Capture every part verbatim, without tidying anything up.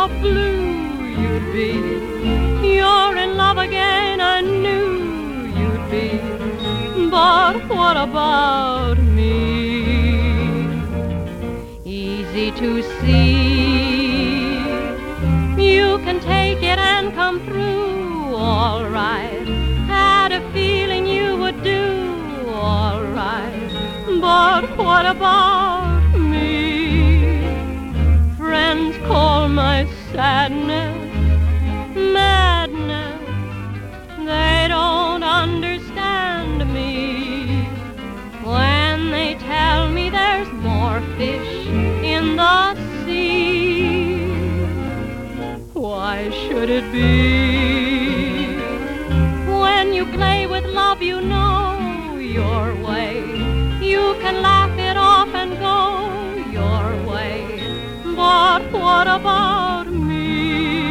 how blue you'd be. You're in love again, I knew you'd be. But what about me? Easy to see, you can take it and come through all right. Had a feeling you would do all right. But what about me? Friends call my sadness madness. They don't understand me when they tell me there's more fish in the sea. Why should it be? When you play with love, you know your way. You can laugh it off and go your way. But what about me?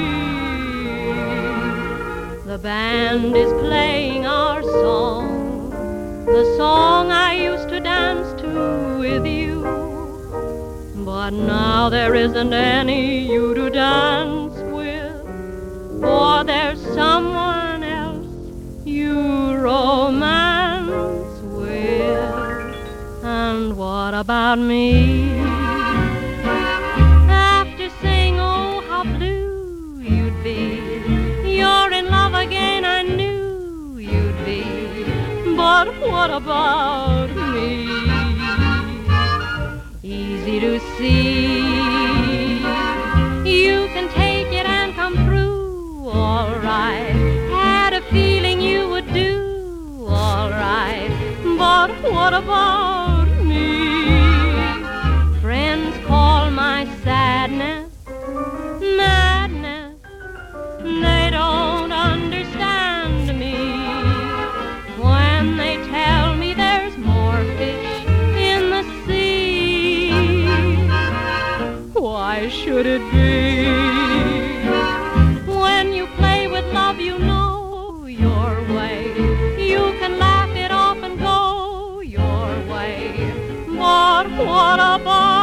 The band is playing our song, the song I used to dance to with you. But now there isn't any you to dance with, for there's someone else you romance with. And what about me? After saying, oh, how blue you'd be, you're in love again, I knew you'd be. But what about me? Easy to see, you can take it and come through all right. Had a feeling you would do all right. But what about me? Friends call my sadness madness. They don't understand me when they tell me there's more fish in the sea. Why should it be? When you play with love, you know your way. You can laugh it off and go your way. But what about